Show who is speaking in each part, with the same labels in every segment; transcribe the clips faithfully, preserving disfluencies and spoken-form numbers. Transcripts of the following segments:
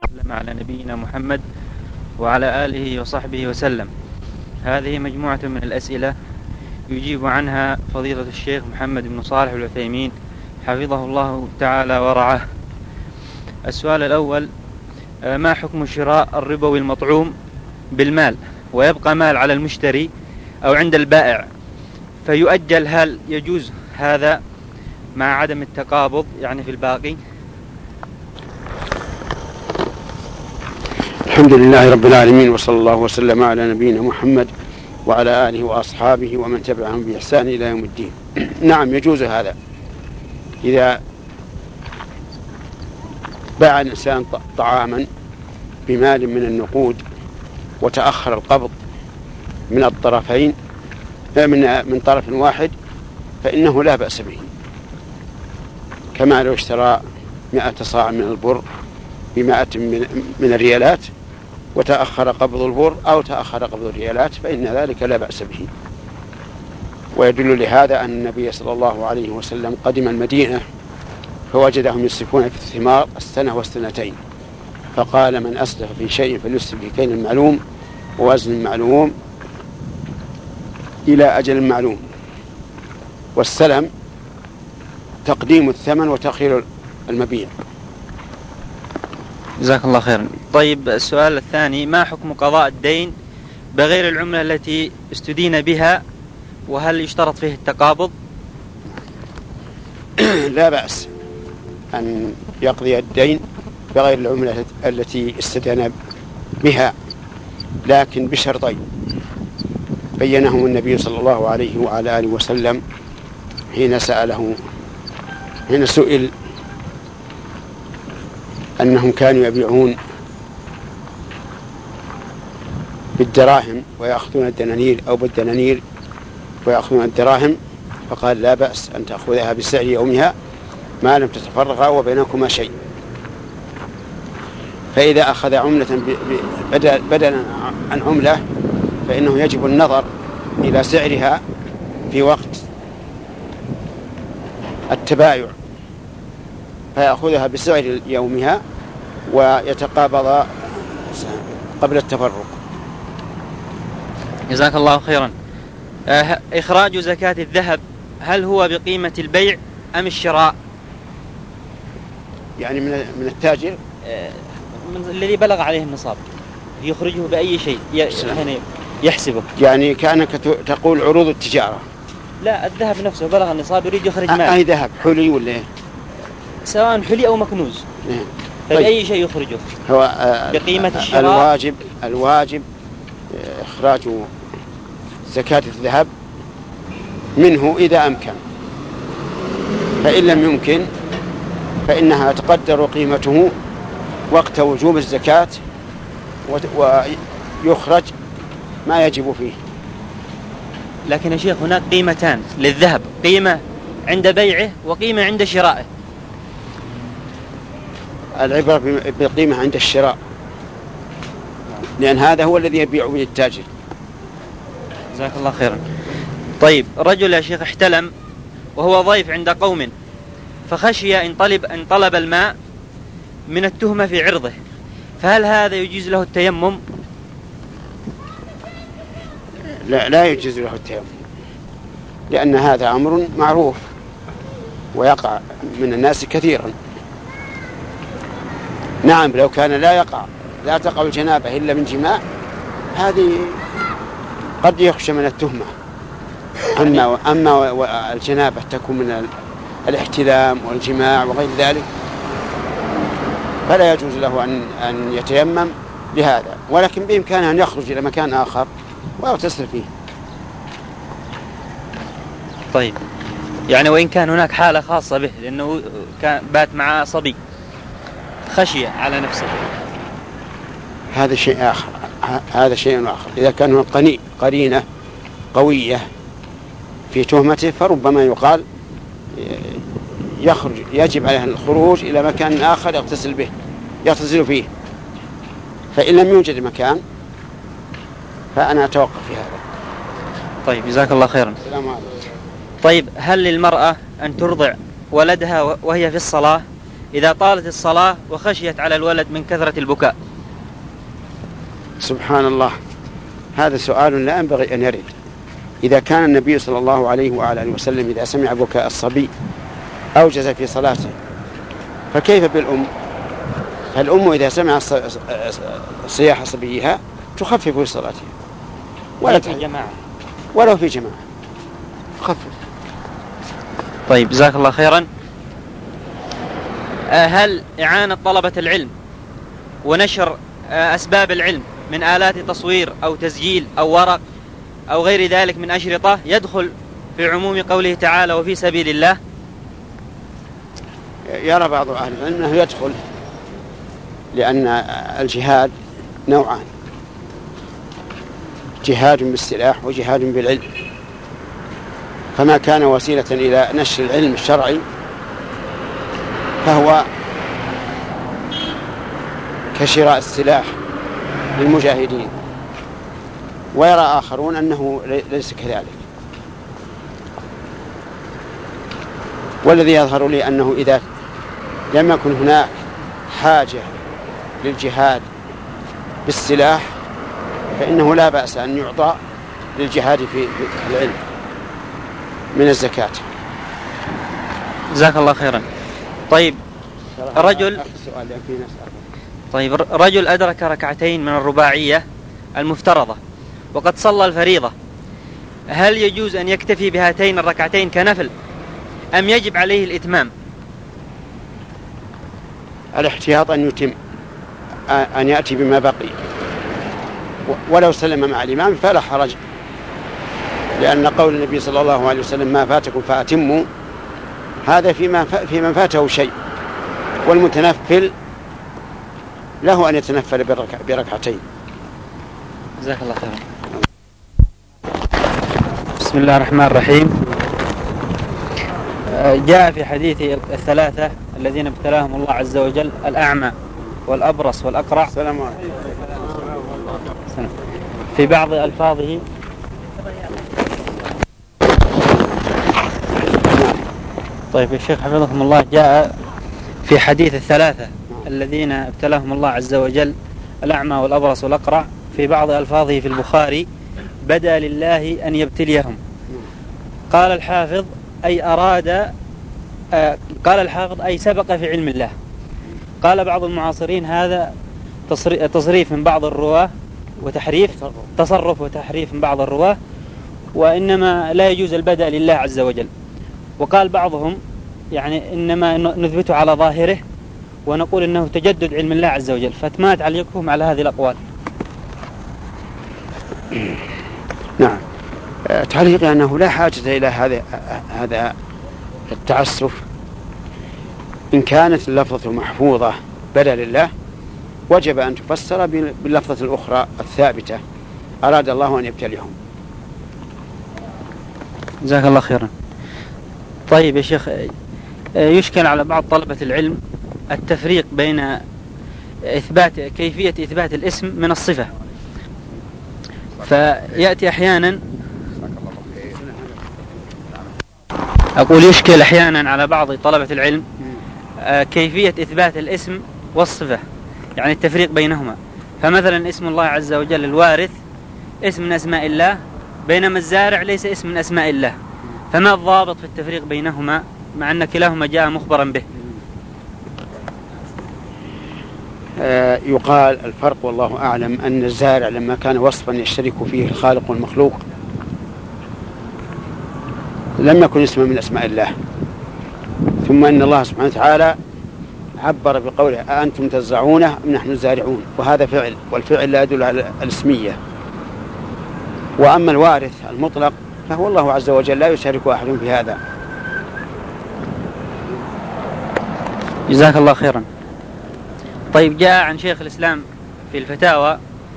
Speaker 1: وسلم على نبينا محمد وعلى آله وصحبه وسلم. هذه مجموعة من الأسئلة يجيب عنها فضيلة الشيخ محمد بن صالح العثيمين حفظه الله تعالى ورعاه. السؤال الأول: ما حكم شراء الربوي المطعوم بالمال ويبقى مال على المشتري أو عند البائع فيؤجل؟ هل يجوز هذا مع عدم التقابض يعني في الباقي؟
Speaker 2: الحمد لله رب العالمين، وصلى الله وسلم على نبينا محمد وعلى آله وأصحابه ومن تبعهم بإحسان إلى يوم الدين. نعم، يجوز هذا إذا باع الإنسان طعاما بمال من النقود وتأخر القبض من الطرفين من من طرف واحد فإنه لا بأس به، كما لو اشترى مئة صاع من البر بمائة من الريالات وتأخر قبض البر أو تأخر قبض الريالات فإن ذلك لا بأس به. ويدل لهذا أن النبي صلى الله عليه وسلم قدم المدينة فوجدهم يسلفون في الثمار السنة والسنتين، فقال: من أسلف في شيء فليسلف بكيل المعلوم ووزن المعلوم إلى أجل معلوم. والسلم تقديم الثمن وتأخير المبيع.
Speaker 1: جزاك الله خيرا. طيب، السؤال الثاني: ما حكم قضاء الدين بغير العملة التي استدين بها، وهل يشترط فيه التقابض؟
Speaker 2: لا بأس أن يقضي الدين بغير العملة التي استدان بها، لكن بشرطين بينهم النبي صلى الله عليه وعلى آله وسلم حين سأله حين سئل أنهم كانوا يبيعون بالدراهم ويأخذون الدنانير أو بالدنانير ويأخذون الدراهم، فقال: لا بأس أن تأخذها بسعر يومها ما لم تتفرغا وبينكما شيء. فإذا أخذ عملة بدلا عن عملة فإنه يجب النظر إلى سعرها في وقت التبايع فيأخذها بسعر يومها ويتقابض قبل التفرق.
Speaker 1: جزاك الله خيرا. إخراج زكاة الذهب هل هو بقيمة البيع أم الشراء؟
Speaker 2: يعني من من التاجر
Speaker 1: من الذي بلغ عليه النصاب يخرجه بأي شيء يحسبه،
Speaker 2: يعني كأنك تقول عروض التجارة.
Speaker 1: لا، الذهب نفسه بلغ النصاب يريد يخرج مال.
Speaker 2: أي ذهب حلي ولا إيه؟
Speaker 1: سواء حلي أو مكنوز.
Speaker 2: إيه؟
Speaker 1: فبأي
Speaker 2: طيب.
Speaker 1: شيء يخرجه؟
Speaker 2: هو آه
Speaker 1: بقيمة الشراء.
Speaker 2: الواجب الواجب إخراج زكاة الذهب منه إذا أمكن، فإن لم يمكن فإنها تقدر قيمته وقت وجوب الزكاة ويخرج ما يجب فيه.
Speaker 1: لكن يا شيخ هناك قيمتان للذهب، قيمة عند بيعه وقيمة عند شرائه.
Speaker 2: العبرة بالقيمة عند الشراء، لأن هذا هو الذي يبيع به التاجر.
Speaker 1: جزاك الله خيرا. طيب، رجل يا شيخ احتلم وهو ضيف عند قوم فخشي إن طلب أن طلب الماء من التهمة في عرضه، فهل هذا يجيز له التيمم؟
Speaker 2: لا لا يجوز له التيمم، لأن هذا أمر معروف ويقع من الناس كثيرا. نعم، لو كان لا يقع لا تقع الجنابة إلا من جماع هذه قد يخشى من التهمة. أما, أما الجنابة تكون من الاحتلام والجماع وغير ذلك فلا يجوز له أن, أن يتيمم لهذا، ولكن بإمكانه أن يخرج إلى مكان آخر ويغتسل فيه.
Speaker 1: طيب، يعني وإن كان هناك حالة خاصة به لأنه كان بات مع صبي خشية على نفسه،
Speaker 2: هذا شيء آخر. هذا شيء آخر. إذا كان قني قرينة قوية في تهمته فربما يقال يخرج يجب عليه الخروج إلى مكان آخر يغتسل به يغتسل فيه. فإن لم يوجد مكان فأنا أتوقف في هذا.
Speaker 1: طيب، جزاك الله خيرا.
Speaker 2: السلام عليكم.
Speaker 1: طيب، هل للمرأة أن ترضع ولدها وهي في الصلاة إذا طالت الصلاة وخشيت على الولد من كثرة البكاء؟
Speaker 2: سبحان الله، هذا سؤال لا ينبغي أن يرد. إذا كان النبي صلى الله عليه وعلى آله وسلم إذا سمع بكاء الصبي أوجز في صلاته، فكيف بالأم؟ فالأم إذا سمع صياح صبيها تخفف في صلاتها
Speaker 1: ولا في جماعة،
Speaker 2: ولو في جماعة تخفف.
Speaker 1: طيب جزاك الله خيرا. هل إعانة طلبة العلم ونشر أسباب العلم من آلات تصوير أو تسجيل أو ورق أو غير ذلك من أشرطة يدخل في عموم قوله تعالى وفي سبيل الله؟
Speaker 2: يرى بعض أهل العلم أنه يدخل، لأن الجهاد نوعان: جهاد بالسلاح وجهاد بالعلم، فما كان وسيلة إلى نشر العلم الشرعي فهو كشراء السلاح للمجاهدين. ويرى آخرون أنه ليس كذلك. والذي يظهر لي أنه إذا لم يكن هناك حاجة للجهاد بالسلاح فإنه لا بأس أن يعطى للجهاد في العلم من الزكاة.
Speaker 1: جزاك الله خيرا. طيب رجل طيب رجل أدرك ركعتين من الرباعية المفترضة وقد صلى الفريضة، هل يجوز أن يكتفي بهاتين الركعتين كنفل أم يجب عليه الإتمام؟
Speaker 2: الاحتياط أن يتم، أن يأتي بما بقي، ولو سلم مع الإمام فلا حرج، لأن قول النبي صلى الله عليه وسلم ما فاتكم فأتموا، هذا فيما في من فاته شيء، والمتنفل له أن يتنفل بركعتين.
Speaker 1: جزاك الله خيرا. بسم الله الرحمن الرحيم. جاء في حديث الثلاثة الذين ابتلاهم الله عز وجل: الأعمى والأبرص والأقرع.
Speaker 2: السلام عليكم.
Speaker 1: في بعض ألفاظه طيب يا شيخ حفظكم الله، جاء في حديث الثلاثة الذين ابتلاهم الله عز وجل: الأعمى والأبرص والأقرع، في بعض ألفاظه في البخاري: بدا لله أن يبتليهم. قال الحافظ أي أراد آه قال الحافظ أي سبق في علم الله. قال بعض المعاصرين هذا تصريف من بعض الرواة وتحريف، تصرف وتحريف من بعض الرواة، وإنما لا يجوز البدء لله عز وجل. وقال بعضهم يعني إنما نثبته على ظاهره ونقول إنه تجدد علم الله عز وجل. فما تعليقكم على هذه الأقوال؟
Speaker 2: نعم، تعليقي أنه لا حاجة إلى هذا هذا التعسف. إن كانت اللفظة محفوظة بدل الله وجب أن تفسر باللفظة الأخرى الثابتة: أراد الله أن يبتليهم.
Speaker 1: جزاك الله خيرا. طيب يا شيخ، يشكل على بعض طلبة العلم التفريق بين إثبات كيفية إثبات الاسم من الصفة، فيأتي أحيانا أقول يشكل أحيانا على بعض طلبة العلم كيفية إثبات الاسم والصفة، يعني التفريق بينهما. فمثلا اسم الله عز وجل الوارث اسم من أسماء الله، بينما الزارع ليس اسم من أسماء الله، فما الضابط في التفريق بينهما مع أن كلاهما جاء مخبرا به؟
Speaker 2: آه يقال الفرق والله أعلم أن الزارع لما كان وصفا يشترك فيه الخالق والمخلوق لم يكن اسما من أسماء الله، ثم إن الله سبحانه وتعالى عبر بقوله: أأنتم تزرعونه أم نحن الزارعون، وهذا فعل، والفعل لا يدل على الاسمية. وأما الوارث المطلق فهو الله عز وجل لا يشارك أحد في هذا.
Speaker 1: جزاك الله خيرا. طيب جاء عن شيخ الإسلام في الفتاوى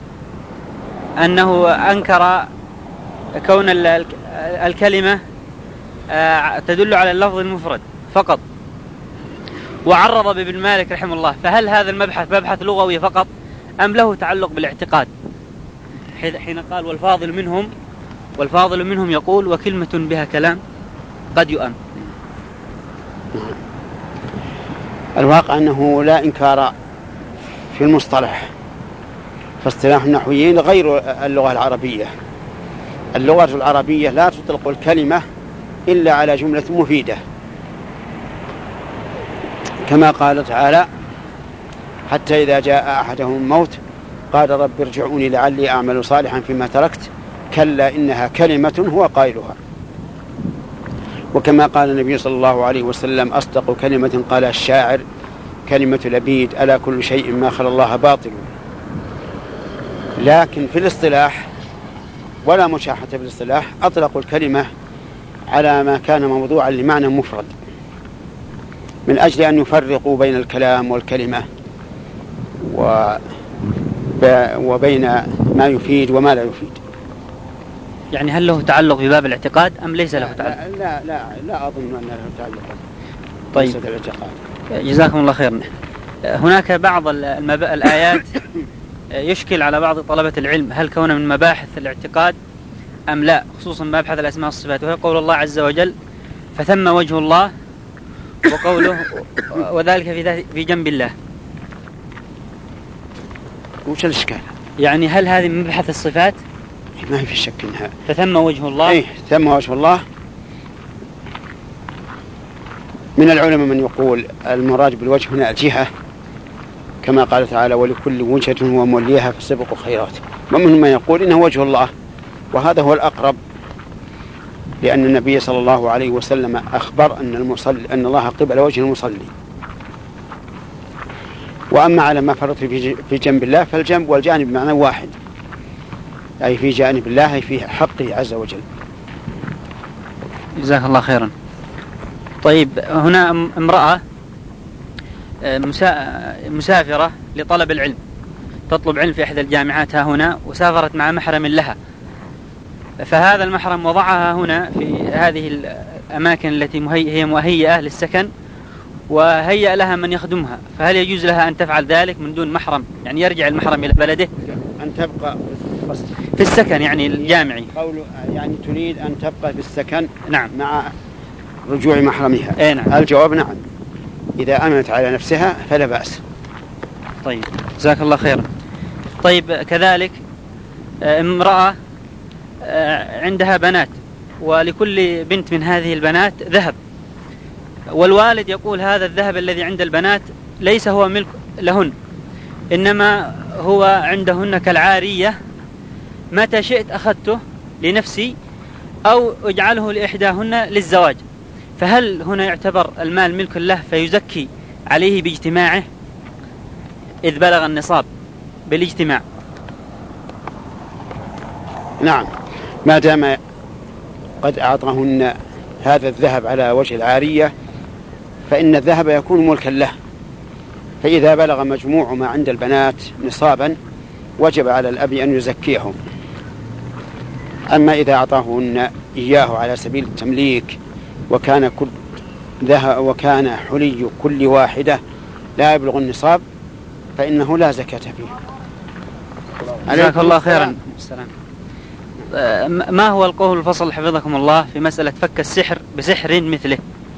Speaker 1: أنه أنكر كون الكلمة تدل على اللفظ المفرد فقط، وعرض بابن مالك رحمه الله. فهل هذا المبحث مبحث لغوي فقط أم له تعلق بالاعتقاد؟ حين قال والفاضل منهم والفاضل منهم يقول وكلمة بها كلام قد يؤم.
Speaker 2: الواقع أنه لا إنكار في المصطلح، فاصطلاح النحويين غير اللغة العربية. اللغة العربية لا تطلق الكلمة إلا على جملة مفيدة، كما قال تعالى: حتى إذا جاء أحدهم الموت قال رب ارجعوني لعلي أعمل صالحا فيما تركت كلا إنها كلمة هو قائلها. وكما قال النبي صلى الله عليه وسلم: أصدق كلمة قال الشاعر كلمة لبيد ألا كل شيء ما خلا الله باطل. لكن في الاصطلاح ولا مشاحة في الاصطلاح أطلقوا الكلمة على ما كان موضوعا لمعنى مفرد، من أجل أن يفرقوا بين الكلام والكلمة وبين ما يفيد وما لا يفيد.
Speaker 1: يعني هل له تعلق بباب الاعتقاد أم ليس له تعلق؟
Speaker 2: لا لا لا, لا أظن أن له تعلق.
Speaker 1: طيب، جزاكم الله خيرا. هناك بعض المب... الآيات يشكل على بعض طلبة العلم هل كون من مباحث الاعتقاد أم لا، خصوصا مبحث الأسماء والصفات، وهي قول الله عز وجل: فثم وجه الله، وقوله: وذلك في, في جنب الله.
Speaker 2: وش الإشكال؟
Speaker 1: يعني هل هذه من مبحث الصفات؟
Speaker 2: ما في شك إنها
Speaker 1: فثم وجه الله.
Speaker 2: إيه، ثم وجه الله. من العلماء من يقول المراد بالوجه هنا الجهة، كما قال تعالى: ولكل وجهة هو موليها فاستبقوا الخيرات. ومنهم من يقول إنه وجه الله، وهذا هو الأقرب، لأن النبي صلى الله عليه وسلم أخبر أن المصلي أن الله قبل وجه المصلي. وأما على ما فرط في جنب الله فالجنب والجانب بمعنى واحد، أي في جانب الله، أي في حقه عز وجل.
Speaker 1: جزاك الله خيرا. طيب، هنا امرأة مسافرة لطلب العلم، تطلب علم في إحدى الجامعات ها هنا، وسافرت مع محرم لها، فهذا المحرم وضعها هنا في هذه الأماكن التي هي مهيئة للسكن، وهيأ لها من يخدمها، فهل يجوز لها أن تفعل ذلك من دون محرم؟ يعني يرجع المحرم إلى بلده
Speaker 2: أن تبقى
Speaker 1: في السكن يعني الجامعي.
Speaker 2: قول يعني تريد أن تبقى في السكن
Speaker 1: نعم
Speaker 2: مع رجوع محرمها.
Speaker 1: أي نعم.
Speaker 2: الجواب نعم، إذا أمنت على نفسها فلا بأس.
Speaker 1: طيب، جزاك الله خيرا. طيب، كذلك امرأة عندها بنات، ولكل بنت من هذه البنات ذهب، والوالد يقول هذا الذهب الذي عند البنات ليس هو ملك لهن، إنما هو عندهن كالعارية، متى شئت أخذته لنفسي أو اجعله لإحداهن للزواج. فهل هنا يعتبر المال ملك له فيزكي عليه باجتماعه إذ بلغ النصاب بالاجتماع؟
Speaker 2: نعم، ما دام قد أعطاهن هذا الذهب على وجه العارية فإن الذهب يكون ملكا له، فإذا بلغ مجموع ما عند البنات نصابا وجب على الأب أن يزكيهم. أما إذا أعطاهن إياه على سبيل التمليك وكان كل ذهب وكان حلي كل واحدة لا يبلغ النصاب فإنه لا زكاة فيه.
Speaker 1: جزاك الله خيرا. السلام. ما هو القول الفصل حفظكم الله في مسألة فك السحر بسحر مثله؟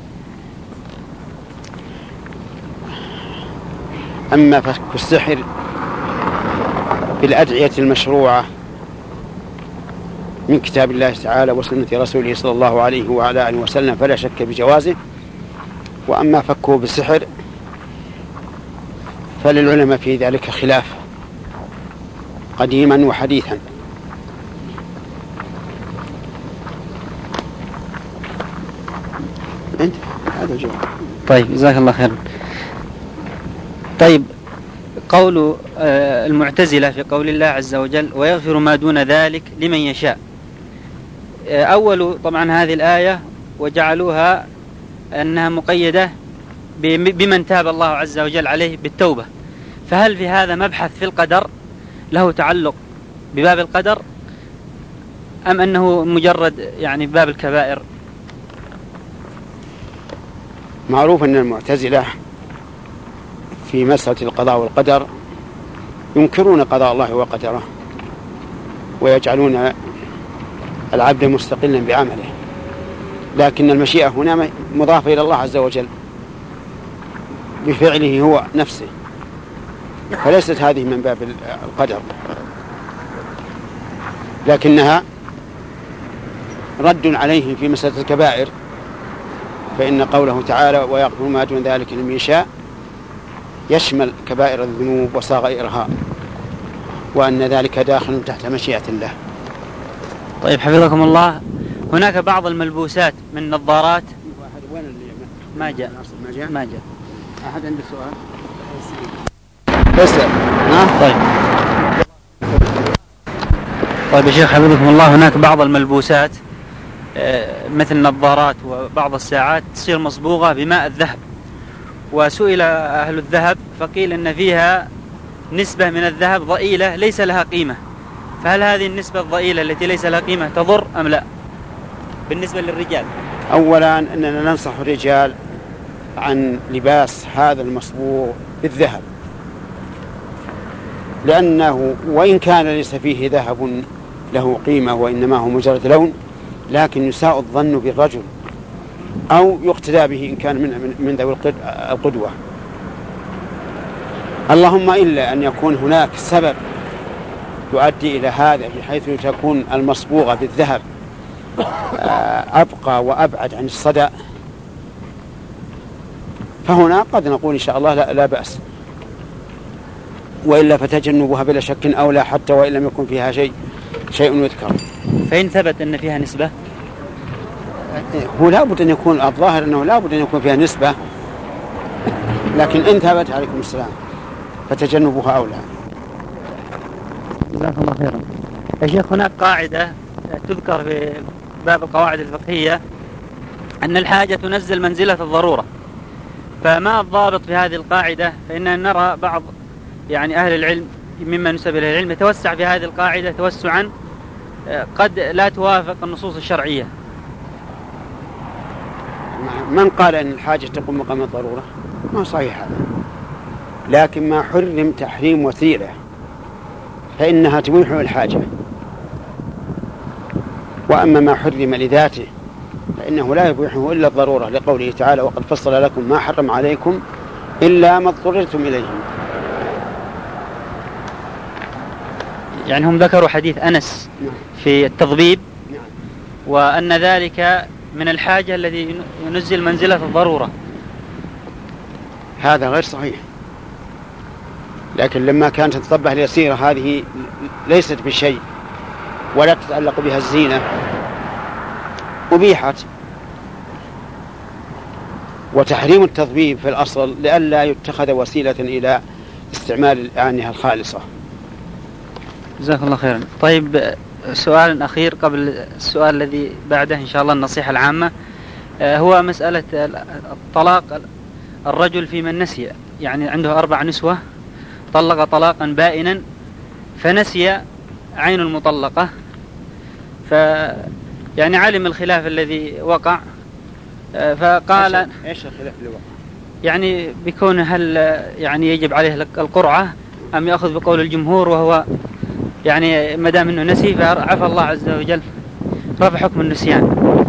Speaker 2: أما فك السحر بالأدعية المشروعة من كتاب الله تعالى وسنة رسوله صلى الله عليه وعلى آله وسلم فلا شك بجوازه. وأما فكه بالسحر فللعلماء في ذلك خلاف قديما وحديثا. انت هذا الجواب.
Speaker 1: طيب، جزاك الله خيرا. طيب، قول المعتزلة في قول الله عز وجل: ويغفر ما دون ذلك لمن يشاء. أول طبعا هذه الآية وجعلوها أنها مقيدة بمن تاب الله عز وجل عليه بالتوبة، فهل في هذا مبحث في القدر له تعلق بباب القدر أم أنه مجرد يعني باب الكبائر؟
Speaker 2: معروف أن المعتزلة في مسألة القضاء والقدر ينكرون قضاء الله وقدره ويجعلون العبد مستقلا بعمله، لكن المشيئة هنا مضافة إلى الله عز وجل. بفعله هو نفسه، فليست هذه من باب القدر، لكنها رد عليه في مسألة الكبائر، فإن قوله تعالى ويغفر ما دون ذلك لمن يشاء يشمل كبائر الذنوب وصغائرها، وأن ذلك داخل تحت مشيئة الله.
Speaker 1: طيب حفظكم الله، هناك بعض الملبوسات من نظارات. ما جاء ما جاء ما جاء
Speaker 2: أحد عنده سؤال؟ اسأل.
Speaker 1: طيب طيب يا شيخ حفظكم الله، هناك بعض الملبوسات مثل النظارات وبعض الساعات تصير مصبوغة بماء الذهب، وسئل أهل الذهب فقيل إن فيها نسبة من الذهب ضئيلة ليس لها قيمة، فهل هذه النسبة الضئيلة التي ليس لها قيمة تضر أم لا بالنسبة للرجال؟
Speaker 2: أولا أننا ننصح الرجال عن لباس هذا المصبوغ بالذهب، لأنه وإن كان ليس فيه ذهب له قيمة وإنما هو مجرد لون، لكن يساء الظن بالرجل أو يقتدى به إن كان من من ذوي القدوة، اللهم إلا أن يكون هناك سبب يؤدي إلى هذا بحيث تكون المصبوغة بالذهب أبقى وأبعد عن الصدى، فهنا قد نقول إن شاء الله لا, لا بأس، وإلا فتجنبها بلا شك أولى، حتى وإن لم يكن فيها شيء شيء يذكر.
Speaker 1: فإن ثبت أن فيها نسبة،
Speaker 2: هو لا بد أن يكون الظاهر أنه لا بد أن يكون فيها نسبة، لكن إن ثبت عليكم السلام فتجنبها أولى.
Speaker 1: جزاك الله خيرا. يا شيخ هناك قاعدة تذكر في باب القواعد الفقهية أن الحاجة تنزل منزلة الضرورة، فما الضابط في هذه القاعدة؟ فإننا نرى بعض يعني أهل العلم ممن نسب إليه العلم يتوسع في هذه القاعدة توسعا قد لا توافق النصوص الشرعية.
Speaker 2: من قال أن الحاجة تقوم مقام الضرورة؟ ما صحيح هذا، لكن ما حرم تحريم وسيلة فإنها تبيح الحاجة، وأما ما حرم لذاته فإنه لا يبيحه إلا الضرورة، لقوله تعالى وقد فصل لكم ما حرم عليكم إلا ما اضطررتم إليه.
Speaker 1: يعني هم ذكروا حديث أنس في التضبيب وأن ذلك من الحاجة الذي ينزل منزلة الضرورة،
Speaker 2: هذا غير صحيح، لكن لما كانت تطبح اليسيرة هذه ليست بشيء ولا تتعلق بها الزينة أبيحت. وتحريم التضبيب في الأصل لئلا يتخذ وسيلة إلى استعمال آنها الخالصة.
Speaker 1: جزاك الله خيرا. طيب سؤال أخير قبل السؤال الذي بعده إن شاء الله النصيحة العامة، هو مسألة الطلاق الرجل في من نسي، يعني عنده أربع نسوة طلق طلاقا بائنا فنسي عين المطلقة، ف يعني علم الخلاف الذي وقع فقال
Speaker 2: ايش الخلاف اللي وقع؟
Speaker 1: يعني بيكون هل يعني يجب عليه القرعة أم يأخذ بقول الجمهور، وهو يعني ما دام انه نسي فعفى الله عز وجل رفع حكم النسيان.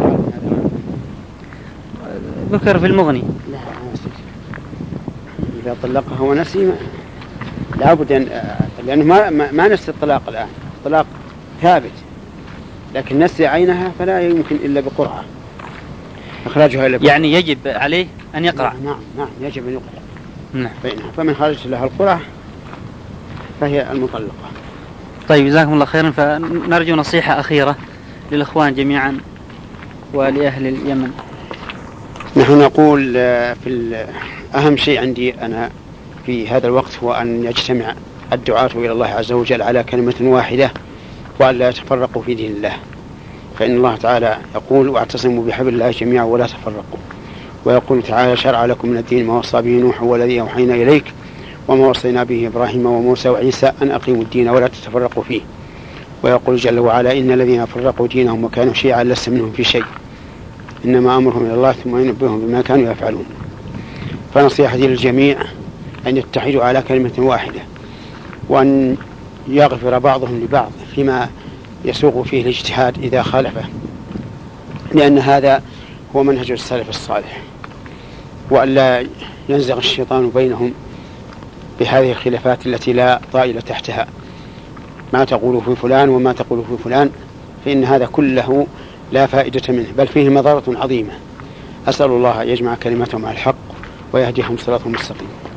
Speaker 1: ذكر في المغني.
Speaker 2: لا إذا طلقها ونسي لا بد أن، لأنه ما ما نسي الطلاق الآن، الطلاق ثابت، لكن نسي عينها فلا يمكن إلا بقرعة إخراجها إلى.
Speaker 1: يعني يجب عليه أن يقرأ.
Speaker 2: نعم نعم يجب أن يقرأ.
Speaker 1: نعم.
Speaker 2: فمن خرج لها القرعة فهي المطلقة.
Speaker 1: طيب جزاكم الله خيرا. فنرجو نصيحة أخيرة للإخوان جميعا ولأهل اليمن.
Speaker 2: نحن نقول في أهم شيء عندي أنا في هذا الوقت هو أن يجتمع الدعاة إلى الله عز وجل على كلمة واحدة وأن لا يتفرقوا في دين الله، فإن الله تعالى يقول واعتصموا بحبل الله جميعا ولا تفرقوا، ويقول تعالى شرع لكم من الدين ما وصى به نوح والذي أوحينا إليك وما وصينا به إبراهيم وموسى وعيسى أن أقيموا الدين ولا تتفرقوا فيه، ويقول جل وعلا إن الذين فرقوا دينهم وكانوا شيعا لست منهم في شيء إنما أمرهم إلى الله ثم ينبئهم بما كانوا يفعلون. فنصيحتي للجميع أن يتحدوا على كلمة واحدة، وأن يغفر بعضهم لبعض فيما يسوق فيه الاجتهاد إذا خالفه، لأن هذا هو منهج السلف الصالح. وألا ينزغ الشيطان بينهم بهذه الخلافات التي لا طائل تحتها، ما تقول في فلان وما تقول في فلان، فإن هذا كله لا فائدة منه، بل فيه مضرة عظيمة. أسأل الله أن يجمع كلمتهم على الحق ويهديهم صراطا مستقيما.